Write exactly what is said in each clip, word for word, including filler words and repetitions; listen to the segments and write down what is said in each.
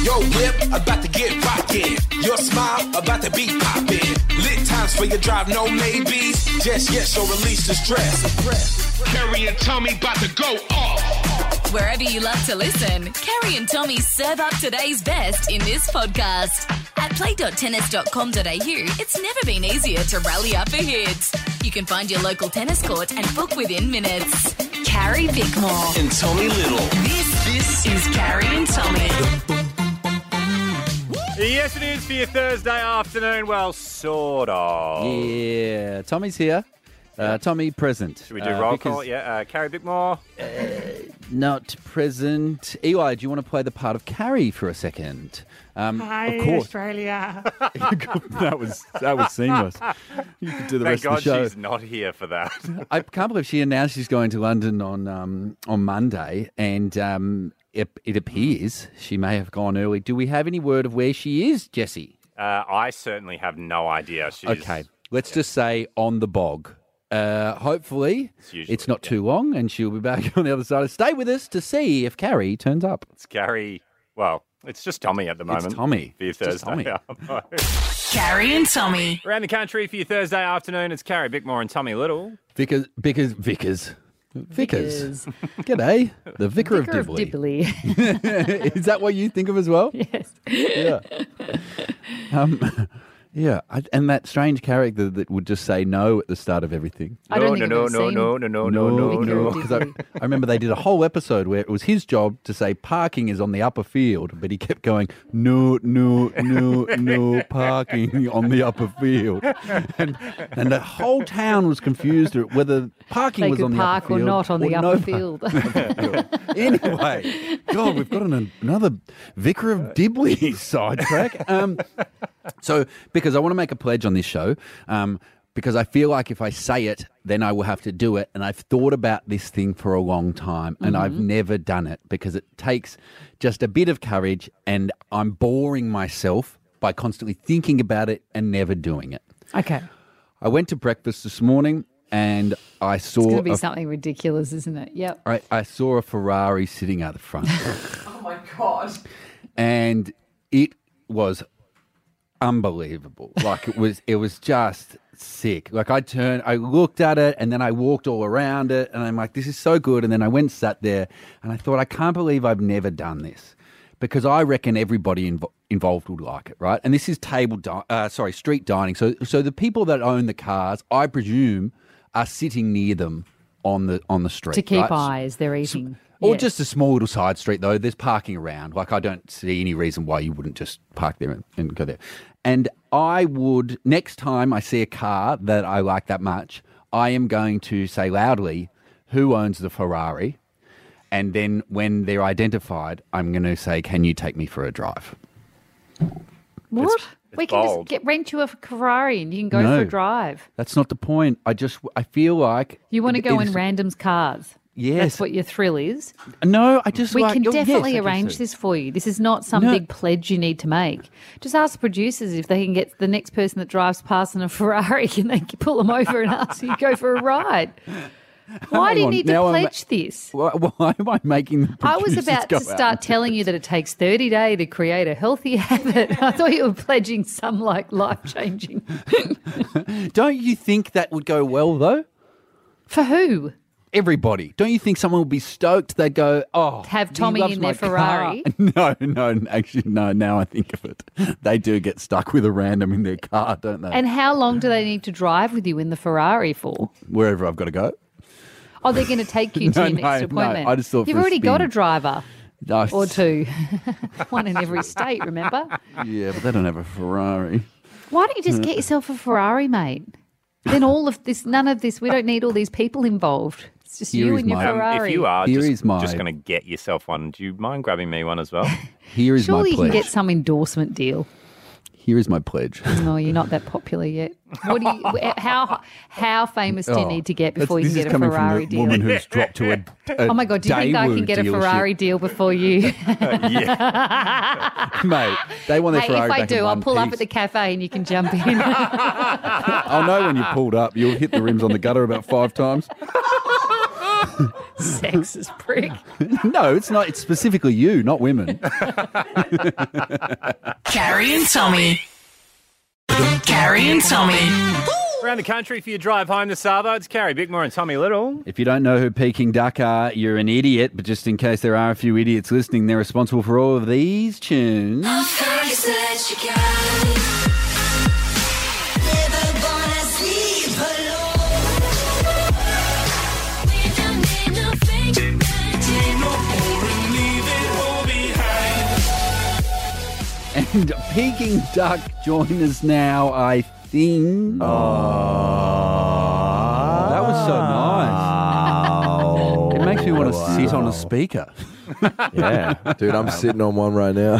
Your whip about to get rockin'. Your smile about to be poppin'. Lit times for your drive, no maybes. Just yes, so release the stress. Carrie and Tommy about to go off. Wherever you love to listen, Carrie and Tommy serve up today's best in this podcast. At play dot tennis dot com dot a u, it's never been easier to rally up for hits. You can find your local tennis court and book within minutes. Carrie Bickmore. And Tommy Little. This, this is Carrie and Tommy. Yes, it is for your Thursday afternoon. Well, sort of. Yeah, Tommy's here. Uh, Tommy present. Should we do uh, roll because, call? Yeah, uh, Carrie Bickmore. Uh, not present. Eli, do you want to play the part of Carrie for a second? Um, Hi, of course. Australia. that was that was seamless. You could do the Thank rest God of the show. she's not here for that. I can't believe she announced she's going to London on um, on Monday, and um, it, it appears she may have gone early. Do we have any word of where she is, Jesse? Uh, I certainly have no idea. She's, Okay, let's just say on the bog. Uh, hopefully, It's it's, usually, not yeah. too long, and she'll be back on the other side. Stay with us to see if Carrie turns up. It's Carrie. Well, it's just Tommy at the moment. Tommy. For your It's just Thursday. Carrie and Tommy. Around the country for your Thursday afternoon, it's Carrie Bickmore and Tommy Little. Vickers, Vickers, Vickers, Vickers. G'day, the Vicar, Vicar of of Dibley. Dibley. Is that what you think of as well? Yes. Yeah. Um, yeah, I, and that strange character that would just say no at the start of everything. I don't no, think no, I've no, ever seen no, no, no, no, no, Vicar no. of Because I, Dibley. I remember they did a whole episode where it was his job to say parking is on the upper field, but he kept going, no, no, no, no parking on the upper field. And and the whole town was confused at whether parking They was could on the park upper or field. not on the no upper par- field. Anyway, God, we've got an, another Vicar of Dibley sidetrack. Um, so, because I want to make a pledge on this show, um, because I feel like if I say it, then I will have to do it. And I've thought about this thing for a long time, and I've never done it because it takes just a bit of courage, and I'm boring myself by constantly thinking about it and never doing it. Okay. I went to breakfast this morning, and I saw It's going to be a something ridiculous, isn't it? Yep. I, I saw a Ferrari sitting out the front. Oh, my God. And it was unbelievable. Like it was it was just sick. Like I turned, I looked at it, and then I walked all around it, and I'm like, this is so good. And then I went and sat there, and I thought, I can't believe I've never done this, because I reckon everybody invo- involved would like it, right? And this is table, di- uh, sorry, street dining. So so the people that own the cars, I presume, are sitting near them on the on the street To keep right? eyes, they're eating. Or Yes. just a small little side street, though. There's parking around. Like, I don't see any reason why you wouldn't just park there and, and go there. And I would, next time I see a car that I like that much, I am going to say loudly, who owns the Ferrari? And then when they're identified, I'm going to say, can you take me for a drive? What? It's- it's we can bold. just get rent you a Ferrari and you can go No. for a drive. That's not the point. I just, I feel like... You want to go in it's- random's cars. Yes. That's what your thrill is. No, I just We like... can oh, yes, definitely I guess arrange so. this for you. This is not some No. big pledge you need to make. Just ask the producers if they can get the next person that drives past in a Ferrari, can they pull them over and ask you to go for a ride? Why Hang do you on, need to now I'm- pledge this? Why, why am I making the I was producers about go to out start and do telling you that it takes thirty days to create a healthy habit. I thought you were pledging some like life-changing. Don't you think that would go well, though? For who? Everybody. Don't you think someone would be stoked? They'd go, oh, Have he Tommy loves in my their car." Ferrari? No, no, actually, no, now I think of it. They do get stuck with a random in their car, don't they? And how long do they need to drive with you in the Ferrari for? Wherever I've got to go. Oh, they're going to take you to No, your no, next no, appointment. I just thought You've for a already got spin. a driver No, or two. One in every state, remember? Yeah, but they don't have a Ferrari. Why don't you just get yourself a Ferrari, mate? Then all of this, none of this, we don't need all these people involved. It's just Here you is and your my- Um, Ferrari. If you are Here just, is my- just going to get yourself one, do you mind grabbing me one as well? Here is Surely my you can pledge. get some endorsement deal. Here is my pledge. No, you're not that popular yet. What do you? How how famous do you Oh, need to get that's- before you this can is get a coming Ferrari from the deal? woman who's dropped to a, a Oh my God, do you think I can Daewoo get a dealership. Ferrari deal before you? yeah. Mate, they want their Hey, Ferrari if I back in do, I'll one pull up piece. at the cafe and you can jump in. I'll know when you pulled up. You'll hit the rims on the gutter about five times. Sexist prick. No, it's not. It's specifically you, not women. Carrie and Tommy. Carrie and Tommy. Around the country for your drive home to Savo, it's Carrie Bickmore and Tommy Little. If you don't know who Peking Duck are, you're an idiot. But just in case there are a few idiots listening, they're responsible for all of these tunes. And Peking Duck join us now, I think. Oh, that was so nice. It makes me want to sit on a speaker. Yeah, dude, I'm sitting on one right now.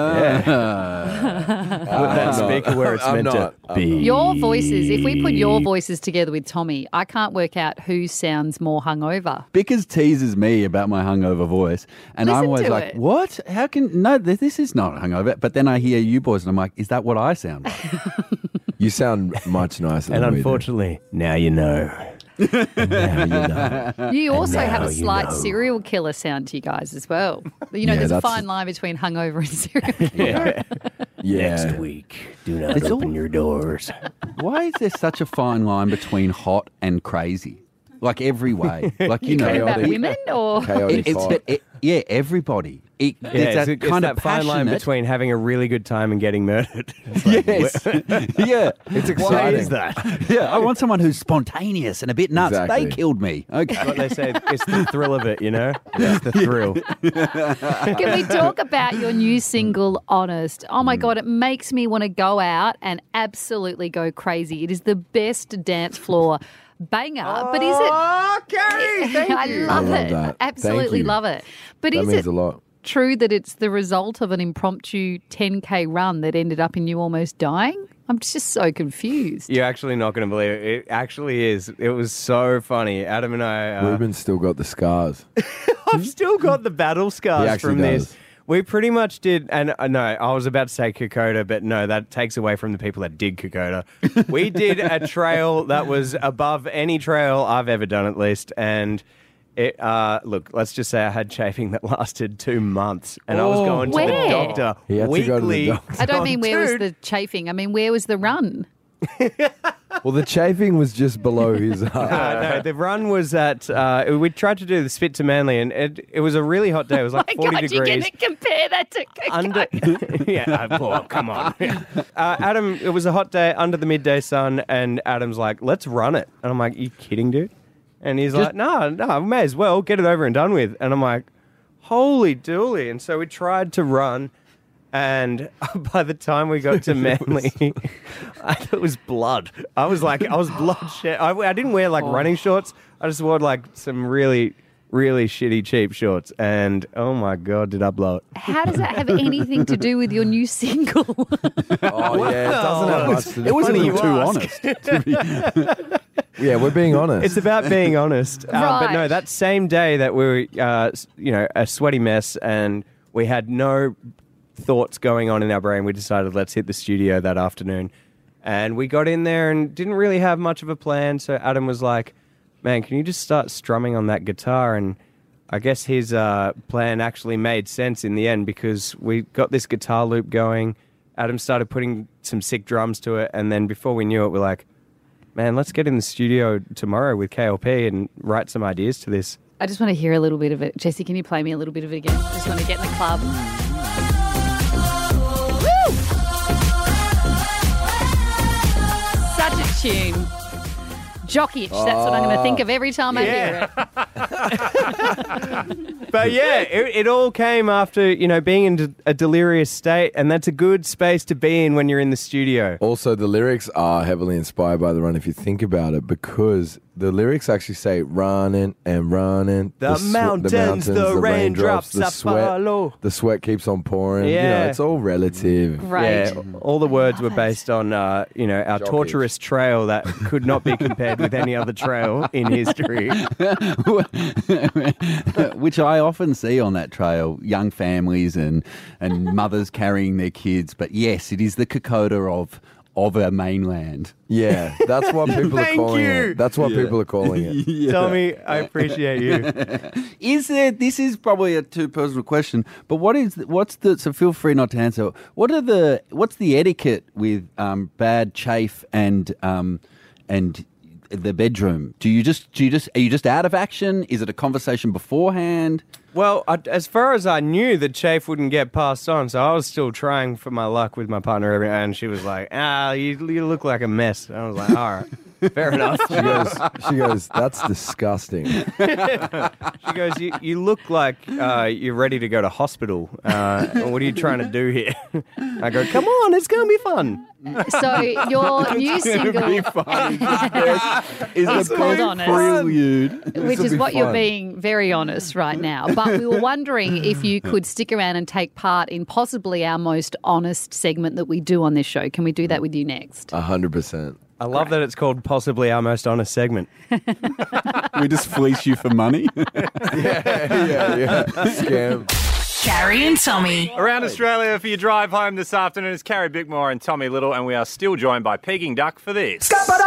Yeah. Put that speaker where it's I'm meant not. to be. Your voices, if we put your voices together with Tommy, I can't work out who sounds more hungover. Bickers teases me about my hungover voice, and I'm Listen always to like, it. "What? How can no? This, this is not hungover." But then I hear you boys, and I'm like, "Is that what I sound like?" You sound much nicer. And than we do. unfortunately, now you know. Now you know. You also have now a you slight know. serial killer sound to you guys as well. You know, Yeah, there's a that's- fine line between hungover and serial killer. Yeah. Next week, do not It's open all- your doors. Why is there such a fine line between hot and crazy? Like every way, like you know, Talking about Chaotic. women or Chaotic It- it's hot. but it, yeah, everybody. It, Yeah, there's it's, that it's kind that of fine line passionate- between having a really good time and getting murdered. It's like, Yes, yeah, It's exciting. Why is that? yeah. I want someone who's spontaneous and a bit nuts. Exactly. They killed me. Okay. What they say, it's the thrill of it, you know? It's the thrill. Can we talk about your new single, Honest? Oh Hmm. my God, it makes me want to go out and absolutely go crazy. It is the best dance floor banger. But is it? Oh, Carrie, thank I you. love I love it. that. Absolutely Thank you. love it. But That is means it a lot. true that it's the result of an impromptu ten K run that ended up in you almost dying? I'm just so confused. You're actually not going to believe it. It actually is. It was so funny. Adam and I... Uh, Ruben's still got the scars. I've still got the battle He scars actually from this. does. We pretty much did, and uh, no, I was about to say Kokoda, but no, that takes away from the people that did Kokoda. We did a trail that was above any trail I've ever done, at least, and it. Uh, look, let's just say I had chafing that lasted two months, and I was Oh. going to Where? the doctor He had to weekly. go to the doctor. I don't mean Oh, where was dude. the chafing. I mean, where was the run? Well, the chafing was just below his heart. Uh, no, the run was at. Uh, we tried to do the Spit to Manly, and it, it was a really hot day. It was like My forty God, you're degrees. going to compare that to Under, yeah, uh, well, come on. Uh, Adam, it was a hot day under the midday sun, and Adam's like, let's run it. And I'm like, you kidding, dude? And he's like, no, no, may as well get it over and done with. And I'm like, holy dooly. And so we tried to run, and by the time we got to Manly, it was blood. I was like, I was bloodshed. I, I didn't wear like running shorts. I just wore like some really, really shitty cheap shorts. And oh my God, did I blow it. How does that have anything to do with your new single? Oh, yeah, it doesn't have much to do. It was a Funny little you too ask. honest. Yeah, we're being honest. It's about being honest. Uh, But no, Right. that same day that we were, uh, s- you know, a sweaty mess and we had no thoughts going on in our brain, we decided let's hit the studio that afternoon. And we got in there and didn't really have much of a plan. So Adam was like, man, can you just start strumming on that guitar? And I guess his uh, plan actually made sense in the end because we got this guitar loop going. Adam started putting some sick drums to it. And then before we knew it, we're like, man, let's get in the studio tomorrow with K L P and write some ideas to this. I just want to hear a little bit of it. Jesse, can you play me a little bit of it again? I just want to get in the club. Woo! Such a tune. Jockey-ish, that's what I'm going to think of every time I hear it. But yeah, it, it all came after, you know, being in de- a delirious state, and that's a good space to be in when you're in the studio. Also, the lyrics are heavily inspired by the run if you think about it, because the lyrics actually say running and running. The swe- mountains, the raindrops the that sweat. follow. The sweat keeps on pouring. You know, Yeah. it's all relative. Right. Yeah, all the words were it. based on, uh, you know, our Jockey. torturous trail that could not be compared with any other trail in history. Which I often see on that trail, young families and, and mothers carrying their kids. But yes, it is the Kokoda of of a mainland. Yeah, that's what people are Thank calling you. it. That's what Yeah. people are calling it. Yeah. Tommy, I appreciate you. Is there? This is probably a too personal question, but what is? What's the? So feel free not to answer. What are the? What's the etiquette with um, bad chafe and um, and the bedroom? Do you just? Do you just? Are you just out of action? Is it a conversation beforehand? Well, I, as far as I knew, the chafe wouldn't get passed on, so I was still trying for my luck with my partner, every- and she was like, "Ah, you, you look like a mess." And I was like, "All right, fair enough." She goes, she goes, that's disgusting. She goes, "You, you look like uh, you're ready to go to hospital. Uh, what are you trying to do here?" I go, "Come on, it's gonna be fun." So your new single, Is It's the called big Honest. prelude. which will is be what you're fun. being very honest right now. But we were wondering if you could stick around and take part in possibly our most honest segment that we do on this show. Can we do that with you next? A hundred percent. I love that it's called possibly our most honest segment. We just fleece you for money. Yeah, yeah. Scam. Carrie and Tommy. Around Australia for your drive home this afternoon is Carrie Bickmore and Tommy Little, and we are still joined by Peking Duck for this.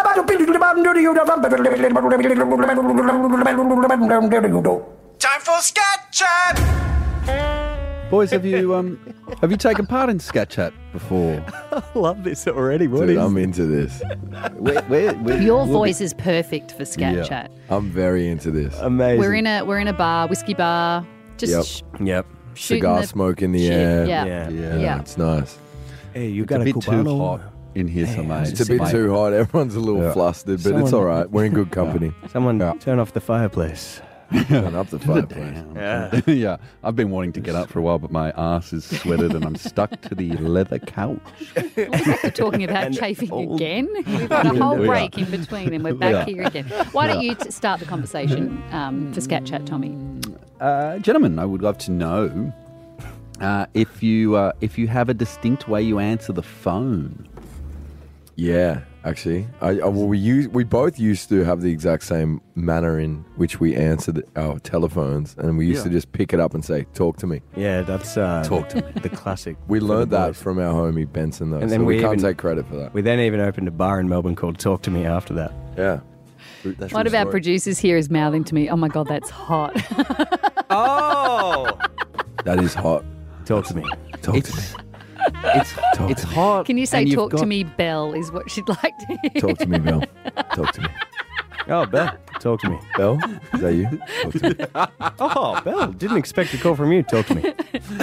Time for Scat Chat! Boys, have you um have you taken part in Scat Chat before? I love this already. What Dude, is I'm into this. Where, where, where, Your we'll be- voice is perfect for Scat Yeah. Chat. I'm very into this. amazing? We're in a we're in a bar, whiskey bar, just Yep. sh- Yep. shooting Cigar the smoke in the shit. air. Yeah. Yeah. Yeah. Yeah. It's nice. Hey, you It's got a bit too Cubano? hot in here, so mate. It's a bit too hot. Everyone's a little Yeah. flustered, but it's Someone- all right. We're in good company. Someone Yeah. turn off the fireplace. Turn up the fireplace. Yeah. yeah, I've been wanting to get up for a while, but my ass is sweated and I'm stuck to the leather couch. We're talking about chafing again. We've got a whole We are. break in between and we're back Yeah. here again. Why don't you t- start the conversation um, for Scat Chat, Tommy? Uh, gentlemen, I would love to know uh, if you uh, if you have a distinct way you answer the phone. Yeah, actually, I, I well, we use we both used to have the exact same manner in which we answered our telephones, and we used Yeah. to just pick it up and say, "Talk to me." Yeah, that's uh, Talk to me. the classic. We for learned the that boys. from our homie Benson, though, And so then we, we can't even- take credit for that. We then even opened a bar in Melbourne called Talk to Me after that. Yeah. That's One true of our story. producers here is mouthing to me, "Oh my God, that's hot." Oh! That is hot. Talk to me. Talk It's to me. it's it's hot. Can you say and you've "Talk to got- me, Belle" is what she'd like to hear. Talk to me, Belle. Talk to me. Oh, Belle. Talk to me. Belle, is that you? Talk to me. Oh, Belle. Didn't expect a call from you. Talk to me.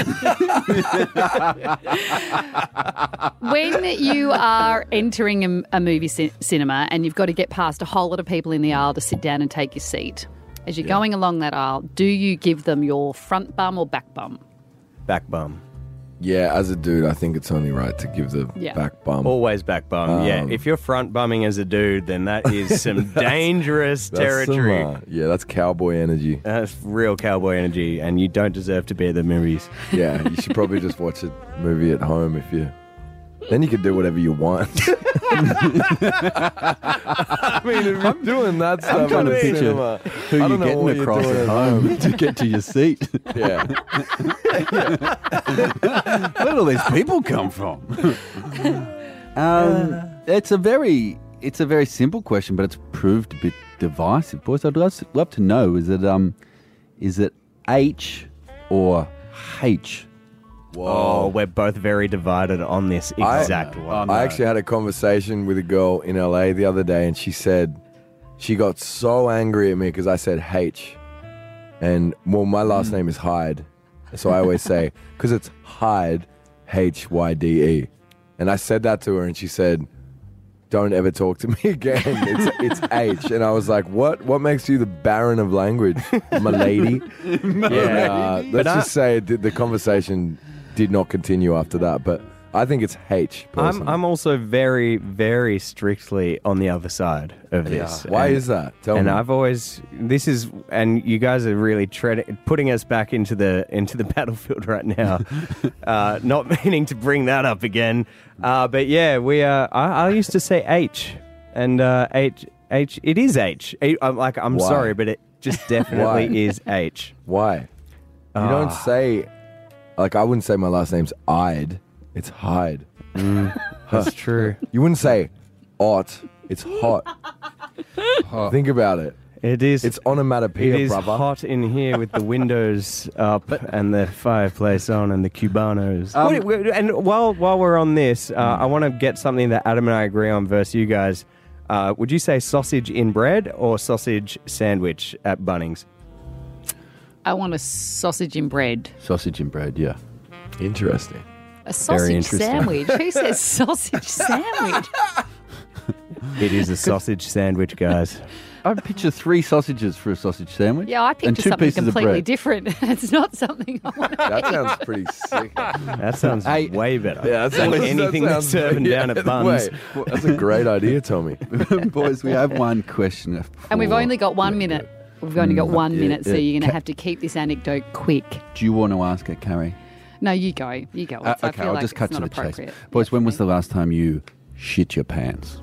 When you are entering a, a movie ci- cinema and you've got to get past a whole lot of people in the aisle to sit down and take your seat, as you're going along that aisle, do you give them your front bum or back bum? Back bum. Yeah, as a dude, I think it's only right to give the Yeah. back bum. Always back bum. yeah. Um, If you're front bumming as a dude, then that is some dangerous That's some, territory. uh, yeah, that's cowboy energy. That's real cowboy energy, and you don't deserve to be at the movies. Yeah, you should probably just watch a movie at home if you. Then you can do whatever you want. I mean, if you're doing that stuff I'm trying in to the picture cinema, who I you're don't know getting what you're across doing at at home to get to your seat. Yeah. Where do all these people come from? um, it's a very it's a very simple question, but it's proved a bit divisive, boys. I'd love, love to know: is it um, is it H or H? Oh, we're both very divided on this I- exact one. no. I actually had a conversation with a girl in L A the other day, and she said she got so angry at me because I said H. And, well, my last name is Hyde. So I always say, because it's Hyde, H Y D E. And I said that to her, and she said, don't ever talk to me again. It's, it's H. And I was like, what? What makes you the baron of language, my lady? yeah. Uh, But let's I- just say it did, the conversation did not continue after that. But I think it's H. I'm, Personally. I'm also very, very strictly on the other side of this. Why And- is that? Tell and me. I've always this is and you guys are really treading putting us back into the into the battlefield right now. uh, not meaning to bring that up again, uh, but yeah, we uh, I, I used to say H and uh, H H. It is H. i I'm like I'm Why? sorry, but it just definitely Why? is H. Why? You Ah. don't say, like, I wouldn't say my last name's Ide. It's Hyde. That's true. You wouldn't say hot. It's hot. Think about it. It is. It's onomatopoeia, It is brother. hot in here with the windows up and the fireplace on and the cubanos. Um, What- what- and while while we're on this, uh, I want to get something that Adam and I agree on versus you guys. Uh, would you say sausage in bread or sausage sandwich at Bunnings? I want a sausage in bread. Sausage and bread, yeah. Interesting. A sausage interesting. sandwich? Who says sausage sandwich? It is a sausage sandwich, guys. I picture three sausages for a sausage sandwich. Yeah, I and picture two something pieces of completely bread. different. It's not something I want to That sounds pretty sick. That sounds Hey. way better. Yeah, that than sounds, anything that that's sounds, serving yeah, down at Bunnings. wait, well, that's a great idea, Tommy. Boys, we have one question. Before. And we've only got one minute. We've only got one yeah, minute, so yeah. you're going to Ca- have to keep this anecdote quick. Do you want to ask it, Carrie? No, you go. You go. Uh, It's- I okay, feel I'll like just cut it's to not the chase. appropriate. Boys, Yeah, when for was me. the last time you shit your pants?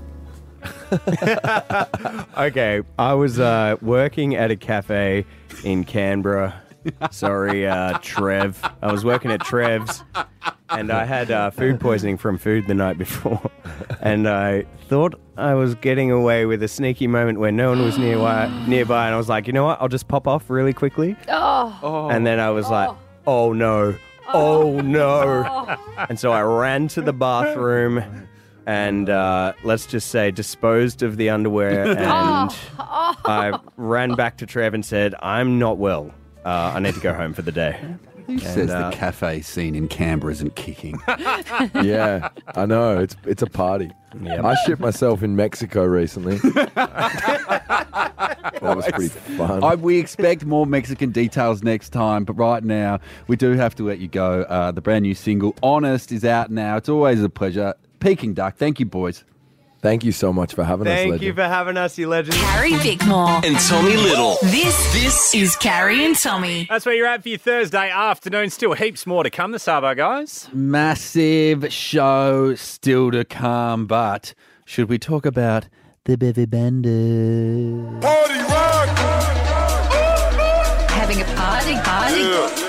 Okay, I was uh, working at a cafe in Canberra. Sorry, uh, Trev. I was working at Trev's, and I had uh, food poisoning from food the night before. And I thought I was getting away with a sneaky moment where no one was nearby, nearby, and I was like, you know what? I'll just pop off really quickly. Oh, And then I was like, oh no, oh no. And so I ran to the bathroom and uh, let's just say disposed of the underwear, and I ran back to Trev and said, I'm not well. Uh, I need to go home for the day. Who says uh, the cafe scene in Canberra isn't kicking? Yeah, I know. It's it's a party. I shit myself in Mexico recently. That was pretty fun. I, we expect more Mexican details next time, but right now we do have to let you go. Uh, the brand new single, Honest, is out now. It's always a pleasure. Peking Duck, thank you, boys. Thank you so much for having us, Thank legend. you for having us, you legends. Carrie Bickmore. And Tommy Little. This, this is Carrie and Tommy. That's where you're at for your Thursday afternoon. Still heaps more to come this Sabo, guys. Massive show still to come, but should we talk about the Bevy Bandit? Having a party, party.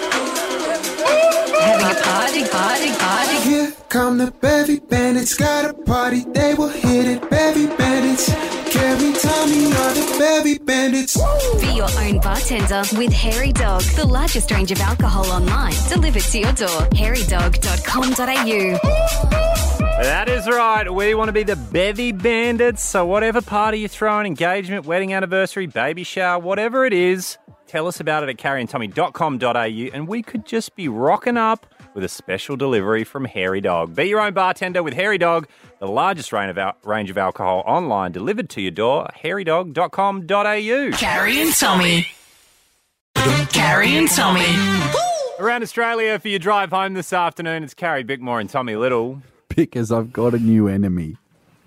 Having a party, party, party. Here come the Bevy Bandits, got a party, they will hit it. Bevy Bandits, Carrie and Tommy are the Bevy Bandits. Be your own bartender with Hairy Dog, the largest range of alcohol online, delivered to your door. hairy dog dot com dot a u. That is right. We want to be the Bevy Bandits. So whatever party you're throwing, engagement, wedding anniversary, baby shower, whatever it is, tell us about it at carrie and tommy dot com dot a u, and we could just be rocking up with a special delivery from Hairy Dog. Be your own bartender with Hairy Dog, the largest range of, al- range of alcohol online, delivered to your door. hairy dog dot com dot a u. Carrie and Tommy. Carrie and Tommy. Around Australia for your drive home this afternoon, it's Carrie Bickmore and Tommy Little. Because I've got a new enemy.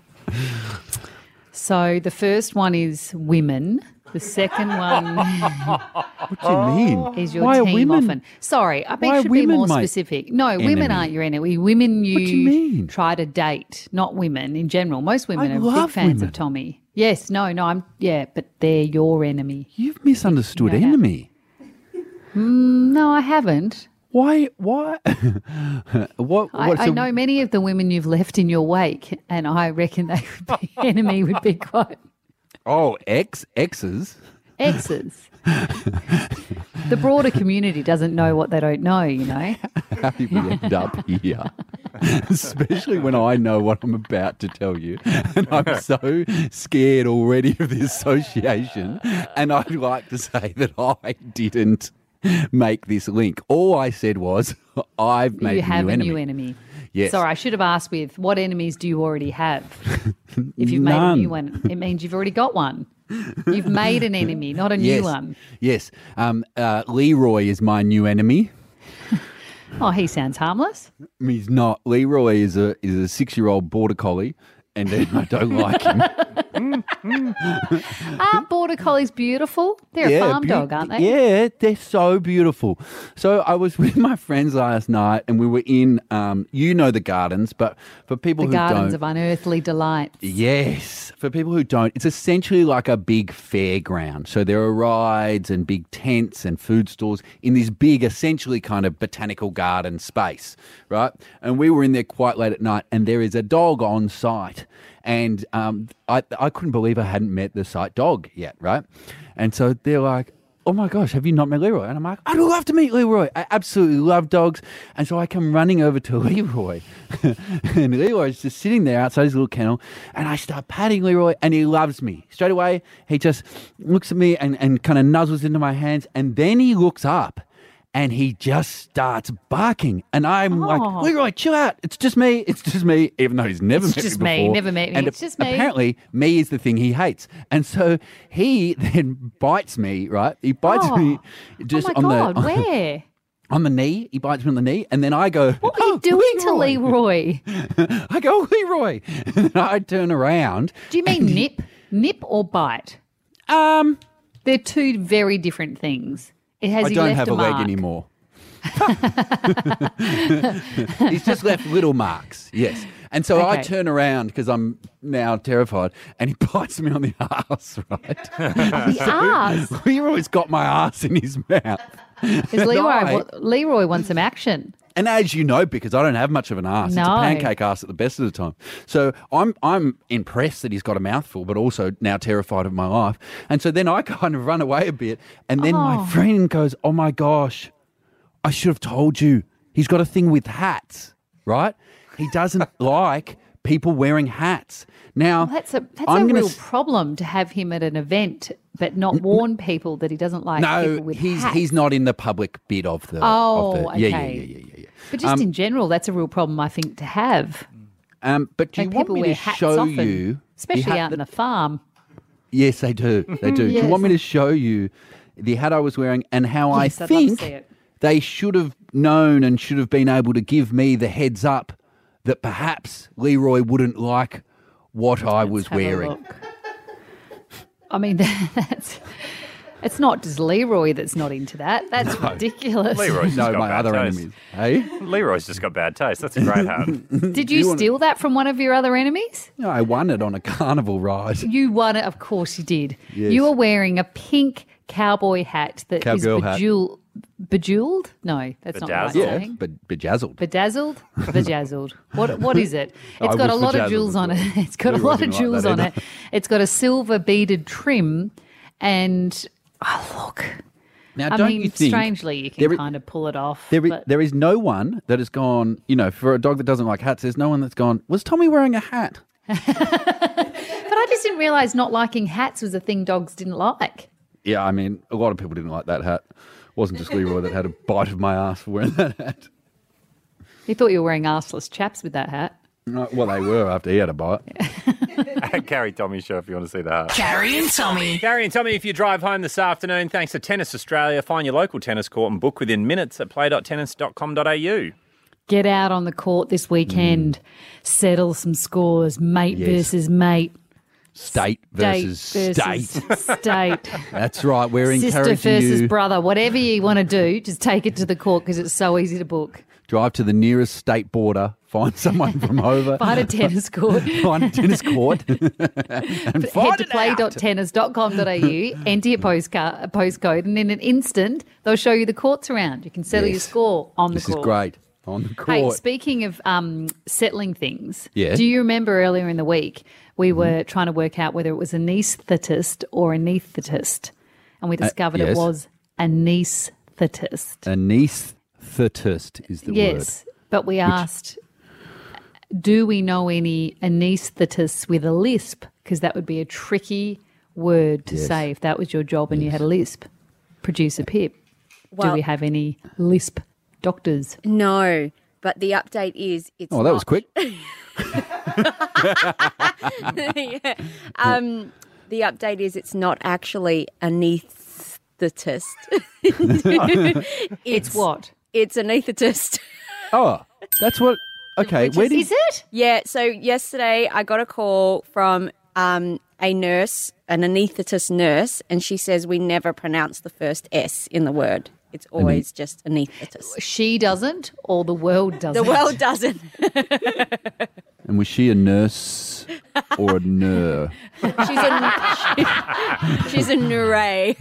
So the first one is women. The second one What do you mean? is your Why are team women? often. Sorry, I Why think are should be women more my specific. No, enemy? women aren't your enemy. Women you, What do you mean? try to date, not women in general. Most women I are love big fans women. of Tommy. Yes, no, no, I'm yeah, but they're your enemy. You've misunderstood You know that. enemy. No, I haven't. Why? Why? what? I, what I so- know many of the women you've left in your wake, and I reckon they would be enemy would be quite Oh, ex exes. exes. The broader community doesn't know what they don't know, you know. Happy we end up here, especially when I know what I'm about to tell you, and I'm so scared already of the association. And I'd like to say that I didn't make this link. All I said was I've made You a have new a enemy. new enemy. Yes. Sorry, I should have asked with what enemies do you already have? If you've made a None. new one, it means you've already got one. You've made an enemy, not a new Yes. one. Yes. Um, uh, Leroy is my new enemy. Oh, he sounds harmless. He's not. Leroy is a is a six year old border collie, and then I don't like him. Aren't Border Collies beautiful? They're a farm beau- dog, aren't they? Yeah, they're so beautiful. So I was with my friends last night, and we were in, um, you know, the gardens, but for people The who Gardens don't, of Unearthly Delights. yes, for people who don't, it's essentially like a big fairground. So there are rides and big tents and food stores in this big, essentially kind of botanical garden space, right? And we were in there quite late at night, and there is a dog on site. And um, I, I couldn't believe I hadn't met the site dog yet, right? And so they're like, oh my gosh, have you not met Leroy? And I'm like, I'd love to meet Leroy. I absolutely love dogs. And so I come running over to Leroy. And Leroy's just sitting there outside his little kennel. And I start patting Leroy, and he loves me. Straight away, he just looks at me and, and kind of nuzzles into my hands. And then he looks up. And he just starts barking. And I'm Oh. like, Leroy, chill out. It's just me. It's just me. Even though he's never It's met just me me. before. Never met me. And It's just me. Apparently, me is the thing he hates. And so he then bites me, right? He bites Oh. me just oh my on God, the where? on the knee. He bites me on the knee. And then I go, What were you "Oh, doing to Leroy? I go, Leroy. And then I turn around. Do you mean nip? Nip or bite? Um, They're two very different things. It has I he don't left have a, a leg mark? anymore. He's just left little marks, yes. And so I Okay. turn around because I'm now terrified, and he bites me on the arse, right? The arse. Leroy's got my arse in his mouth. Is Leroy, I- wa- Leroy wants some action. And as you know, because I don't have much of an arse, it's a No. pancake arse at the best of the time. So I'm I'm impressed that he's got a mouthful, but also now terrified of my life. And so then I kind of run away a bit, and then Oh. my friend goes, "Oh my gosh, I should have told you. He's got a thing with hats, right? He doesn't like people wearing hats." Now Well, that's a that's I'm a gonna real s- problem to have him at an event, but not warn people that he doesn't like no, people with he's hats. he's not in the public bit of the. Oh, of the, yeah, yeah, okay. yeah, yeah, yeah, yeah. But just Um, in general, that's a real problem I think to have. Um, but do Like you want people me wear to hats show often, you, the especially hat out that- in the farm. Yes, they do. They do. Do Yes. you want me to show you the hat I was wearing and how Yes, I I'd love to think see it. they should have known and should have been able to give me the heads up that perhaps Leroy wouldn't like what I was Have a wearing? look. I mean, that's it's not just Leroy that's not into that. That's ridiculous. Leroy's just No, got my bad other taste. enemies. Hey, Leroy's just got bad taste. That's a great hat. Did you, You wanna- steal that from one of your other enemies? no, I won it on a carnival ride. You won it, of course you did. Yes. You were wearing a pink cowboy hat that is Cowgirl hat. bejeweled. Bejeweled? No, that's not Bedazzled. the right Yeah, saying. but bejazzled. Bedazzled? Bedazzled. What What is it? I It's got a was lot of bedazzled jewels as on well. it. It's got a Leroy lot of didn't like jewels that on it. either. It's got a silver beaded trim and, oh, look. Now, I don't mean, you think strangely, you can there i- kind of pull it off. There is, but- there is no one that has gone, you know, for a dog that doesn't like hats, there's no one that's gone, was Tommy wearing a hat? But I just didn't realise not liking hats was a thing dogs didn't like. Yeah, I mean, a lot of people didn't like that hat. It wasn't just Leroy that had a bite of my ass for wearing that hat. You thought you were wearing arseless chaps with that hat. No, well, they were after he had a bite. At Carrie Tommy Show if you want to see the hat. Carrie and Tommy. Carrie and Tommy, if you drive home this afternoon, thanks to Tennis Australia, find your local tennis court and book within minutes at play dot tennis dot com dot a u. Get out on the court this weekend, settle some scores, mate Yes. versus mate, State state versus state. state, That's right. We're sister encouraging versus you brother, whatever you want to do, just take it to the court because it's so easy to book. drive to the nearest state border, find someone from over, Find a tennis court. find a tennis court, and Head find to it play out. dot tennis dot com dot a u, enter your postcard, postcode, and in an instant, they'll show you the courts around. You can settle your Yes. score on This the is court. great. On the court. Hey, speaking of um, settling things, Yeah. do you remember earlier in the week we Mm-hmm. were trying to work out whether it was anaesthetist or anaesthetist, and we discovered Uh, yes. it was anaesthetist. Anaesthetist is the Yes, but we asked, do we know any anaesthetists with a lisp? Because that would be a tricky word to Yes. say if that was your job and you had a lisp. Producer Pip, do Well- we have any lisp doctors? No, but the update is it's. word. Oh, that was not- quick. Yeah. Um, the update is it's not actually anaesthetist. It's what? It's anaesthetist. Oh, that's what. Okay, where did Is it? Yeah, so yesterday I got a call from um, a nurse, an anaesthetist nurse, and she says we never pronounce the first S in the word. It's always just anaesthetist. She doesn't, or the world doesn't. The world doesn't. And was she a nurse or a ner? She's a she's a neuré.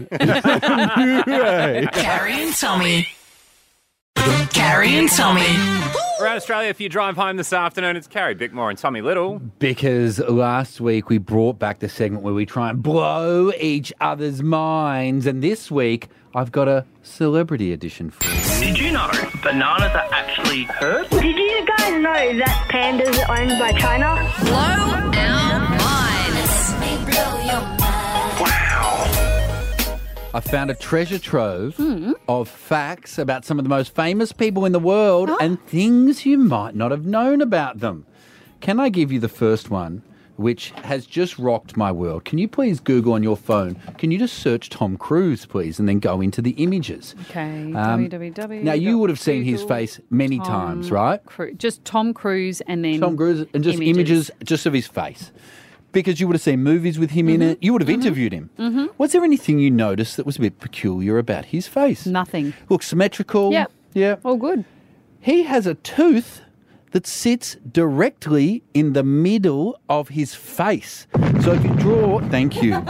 Carrie and Tommy. Carrie and Tommy. Around Australia, if you drive home this afternoon, it's Carrie Bickmore and Tommy Little. Because last week we brought back the segment where we try and blow each other's minds. And this week I've got a celebrity edition for you. Did you know bananas are actually hurt? Did you guys know that pandas are owned by China? Blow our minds. Let me blow your mind. I found a treasure trove Hmm. of facts about some of the most famous people in the world and things you might not have known about them. Can I give you the first one, which has just rocked my world? Can you please Google on your phone? Can you just search Tom Cruise, please, and then go into the images? Okay. Um, www. Now, you would have seen his Google face many Tom times, right? Cru- just Tom Cruise and then Tom Cruise and just images. just of his face. Because you would have seen movies with him in it. You would have interviewed him. Mm-hmm. Was there anything you noticed that was a bit peculiar about his face? Nothing. Looks symmetrical. Yep. Yeah. All good. He has a tooth that sits directly in the middle of his face. So if you draw, thank you.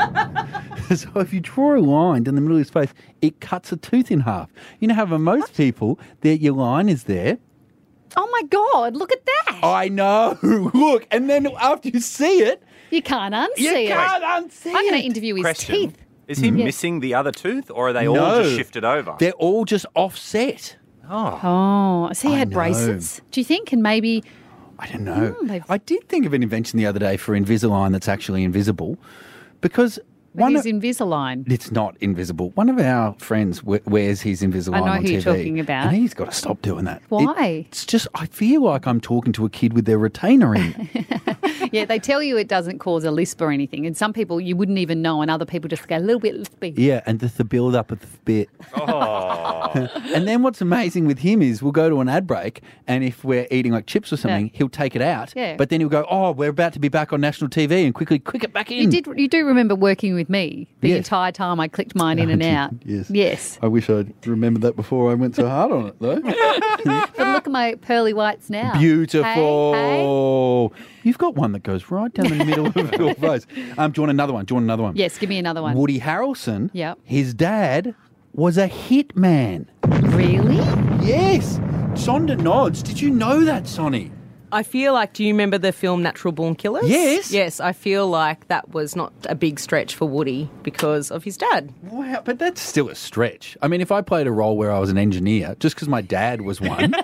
So if you draw a line down the middle of his face, it cuts a tooth in half. You know how for most people, that your line is there. Oh my God! Look at that. I know. Look, and then after you see it, You can't unsee you it. can't unsee I'm going to it. interview his Question. teeth. Is he Yes. missing the other tooth, or are they all No. just shifted over? They're all just offset. Oh. Oh, so he I had know. braces. Do you think? And maybe I don't know. Mm, they've- I did think of an invention the other day for Invisalign that's actually invisible, because one his of, Invisalign. it's not invisible. One of our friends we- wears his Invisalign I know on who T V. you're talking about. And he's got to stop doing that. Why? It- it's just, I feel like I'm talking to a kid with their retainer in. Yeah, they tell you it doesn't cause a lisp or anything, and some people you wouldn't even know, and other people just go a little bit lispy. Yeah, and the, the build up of the bit. Oh. And then what's amazing with him is we'll go to an ad break, and if we're eating like chips or something, Yeah. he'll take it out. Yeah. But then he'll go, oh, we're about to be back on national T V, and quickly click it back in. You did. You do remember working with me the Yes. entire time I clicked mine in and out. Yes. Yes. I wish I'd remembered that before I went so hard on it, though. But look at my pearly whites now. Beautiful. Hey, hey. You've got one that goes right down the middle of your face. Um, do you want another one? Do you want another one? Yes, give me another one. Woody Harrelson, Yep. his dad was a hitman. Really? Yes. Sonda nods. Did you know that, Sonny? I feel like, do you remember the film Natural Born Killers? Yes. Yes, I feel like that was not a big stretch for Woody because of his dad. Wow, but that's still a stretch. I mean, if I played a role where I was an engineer, just because my dad was one,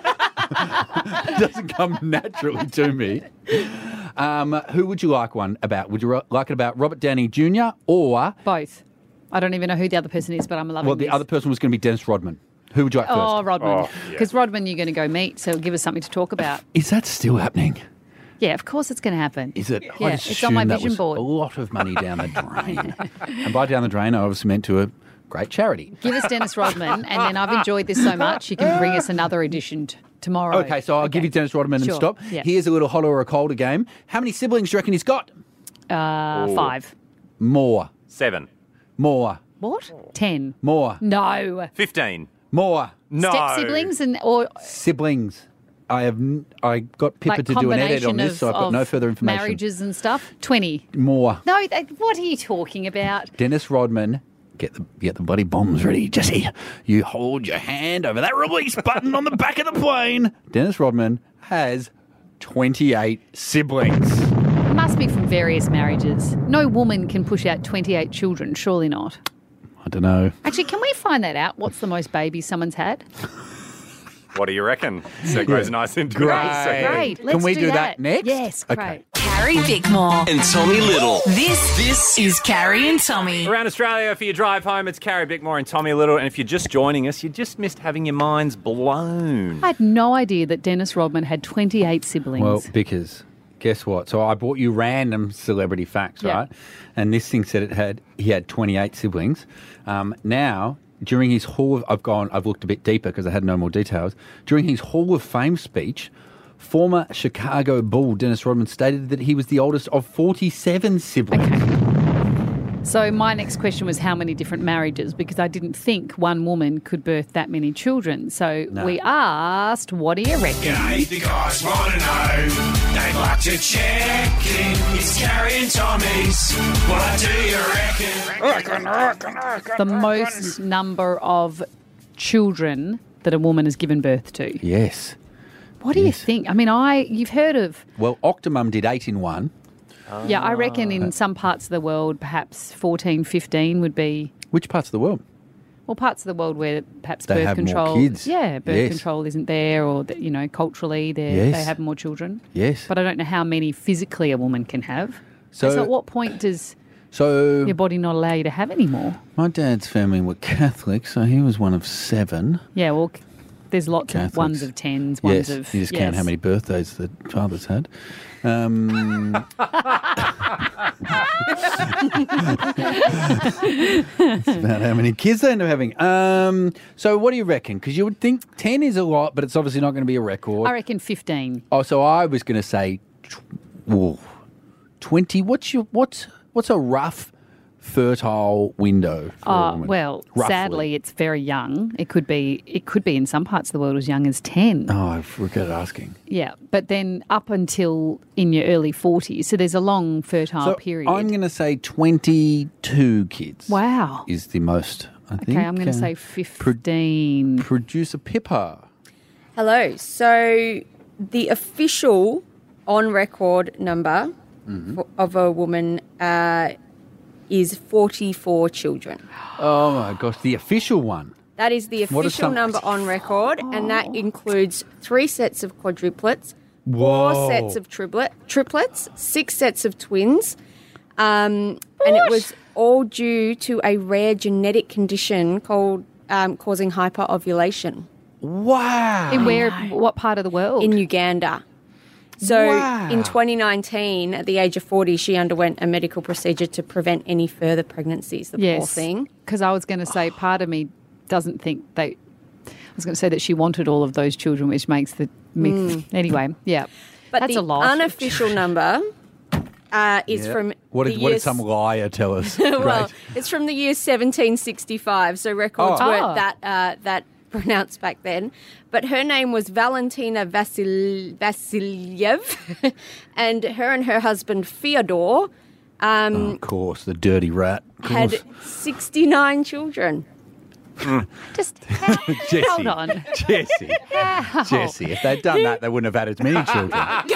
it doesn't come naturally to me. Um, who would you like one about? Would you ro- like it about Robert Downey Junior or... Both. I don't even know who the other person is, but I'm loving Well, the this. other person was going to be Dennis Rodman. Who would you like first? Oh, Rodman. Oh, yeah. Because Rodman you're going to go meet, so give us something to talk about. Is that still happening? Yeah, of course it's going to happen. Is it? Yeah, I just it's on my assumed that vision was board. a lot of money down the drain. And by down the drain, I obviously meant to a great charity. Give us Dennis Rodman, and then I've enjoyed this so much, you can bring us another edition t- tomorrow. Okay, so I'll give you Dennis Rodman Sure, and stop. yeah. Here's a little hotter or a colder game. How many siblings do you reckon he's got? Uh, five. More. Seven. More. What? Ten. More. No. Fifteen. More. No. Step siblings and or Siblings. I have. n- I got Pippa like to do an edit combination on this, of, so I've got of no further information. marriages and stuff. Twenty. More. No, that, what are you talking about? Dennis Rodman. Get the get the bloody bombs ready, Jesse. You hold your hand over that release button on the back of the plane. Dennis Rodman has twenty-eight siblings. It must be from various marriages. No woman can push out twenty-eight children, surely not. I don't know. Actually, can we find that out? What's the most babies someone's had? What do you reckon? Segues nice into Great. that segment. Great. Can Let's we do do that. that next? Yes, Okay. great. Carrie Bickmore And Tommy Little. This this is Carrie and Tommy. Around Australia, for your drive home, it's Carrie Bickmore and Tommy Little. And if you're just joining us, you just missed having your minds blown. I had no idea that Dennis Rodman had twenty-eight siblings. Well, because guess what? So I brought you random celebrity facts, Yeah. right? And this thing said it had he had twenty-eight siblings. Um, now, during his Hall of, I've gone, I've looked a bit deeper because I had no more details. During his Hall of Fame speech, Former Chicago Bull Dennis Rodman stated that he was the oldest of forty-seven siblings. Okay. So my next question was how many different marriages, because I didn't think one woman could birth that many children. So No. we asked, what do you reckon? G'day, the guys wanna know. They'd like to check in. It's Carrie and Tommy's. What do you reckon? Reckon, reckon, reckon. The most number of children that a woman has given birth to. Yes. What do you think? I mean, I you've heard of... Well, Octomum did eight in one. Yeah, I reckon in some parts of the world, perhaps fourteen, fifteen would be... Which parts of the world? Well, parts of the world where perhaps They birth have more control... kids. Yeah, birth Yes. control isn't there, or, that, you know, culturally they Yes. they have more children. Yes. But I don't know how many physically a woman can have. So- So, at what point does So your body not allow you to have any more? my dad's family were Catholic, so he was one of seven. Yeah, well, c- there's lots Catholics. of ones of tens, ones Yes, of... you just yes. count how many birthdays the fathers had. Um, It's about how many kids they end up having. Um, so what do you reckon? Because you would think ten is a lot, but it's obviously not going to be a record. I reckon fifteen. Oh, so I was going to say tw- whoa, twenty. What's your what's what's a rough fertile window for a Oh, woman? well, Roughly. sadly, it's very young. It could be It could be in some parts of the world as young as ten. Oh, I forgot asking. Yeah, but then up until in your early forties. So there's a long fertile So period. I'm going to say twenty-two kids. Wow. Is the most, I think. Okay, I'm going to Uh, say fifteen. Producer Pippa. Hello. So the official on record number Mm-hmm. for, of a woman uh, is forty-four children. Oh my gosh, the official one. That is the What are official some- number on record, and that includes three sets of quadruplets, Whoa. four sets of triplet, triplets, six sets of twins, um, and it was all due to a rare genetic condition called um, causing hyperovulation. Wow. In where? What part of the world? In Uganda. So Wow. in twenty nineteen, at the age of forty, she underwent a medical procedure to prevent any further pregnancies. The poor Yes, thing. because I was going to say part of me doesn't think they... I was going to say that she wanted all of those children, which makes the myth... Mm. Anyway, yeah. But That's the a lot. unofficial number uh, is Yeah. from What the did, what year did some liar tell us? well, Great. it's from the year seventeen sixty-five, so records Oh. weren't Oh. that uh, that pronounced back then. But her name was Valentina Vasil- Vasilyev, and her and her husband Fyodor um, Oh, of course, the dirty rat. Of had course. sixty-nine children. Just Jesse. hold on. Jesse. How? Jesse, if they'd done that, they wouldn't have had as many children.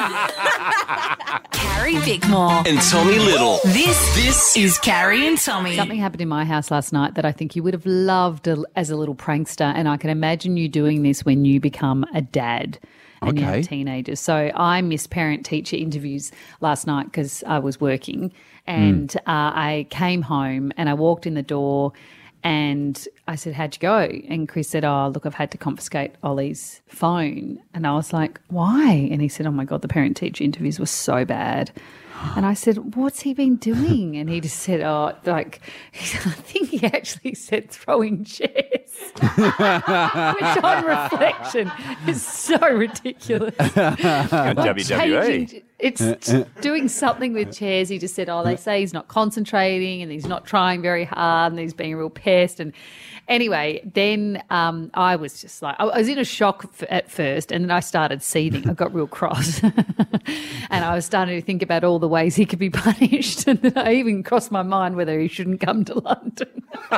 Carrie Bickmore. And Tommy Little. This, this is Carrie and Tommy. Something happened in my house last night that I think you would have loved a, as a little prankster, and I can imagine you doing this when you become a dad and you Okay. have teenagers. So I missed parent-teacher interviews last night because I was working, and Hmm. uh, I came home and I walked in the door and I said, how'd you go? And Chris said, oh, look, I've had to confiscate Ollie's phone. And I was like, why? And he said, oh, my God, the parent-teacher interviews were so bad. And I said, what's he been doing? And he just said, oh, like, I think he actually said throwing chairs, which on reflection is so ridiculous. W W E. Changing- It's doing something with chairs. He just said, oh, they say he's not concentrating and he's not trying very hard and he's being a real pest. And anyway, then um, I was just like, I was in a shock f- at first, and then I started seething. I got real cross. And I was starting to think about all the ways he could be punished. And then I even crossed my mind whether he shouldn't come to London.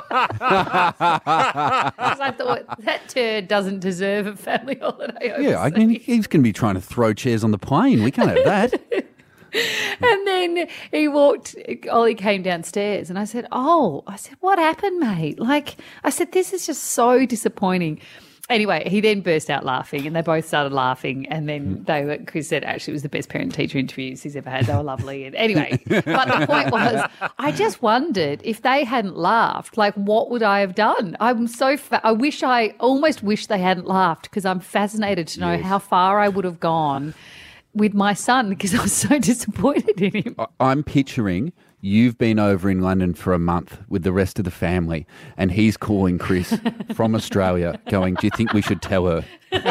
Because I thought, that turd doesn't deserve a family holiday overseas. Yeah, I mean, he's going to be trying to throw chairs on the plane. We can't have that. And then he walked, Ollie came downstairs and I said, oh, I said, what happened, mate? Like, I said, this is just so disappointing. Anyway, he then burst out laughing and they both started laughing. And then they were, Chris said, actually, it was the best parent-teacher interviews he's ever had. They were lovely. And anyway, but the point was, I just wondered if they hadn't laughed, like, what would I have done? I'm so, fa- I wish I, almost wish they hadn't laughed because I'm fascinated to know Yes. how far I would have gone with my son because I was so disappointed in him. I- I'm picturing you've been over in London for a month with the rest of the family, and he's calling Chris from Australia going, do you think we should tell her?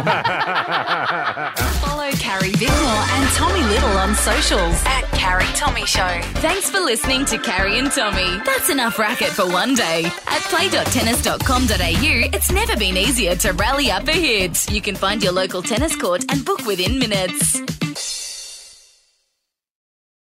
Follow Carrie Bickmore and Tommy Little on socials at Carrie Tommy Show. Thanks for listening to Carrie and Tommy. That's enough racket for one day. At play dot tennis dot com dot a u, it's never been easier to rally up a hit. You can find your local tennis court and book within minutes.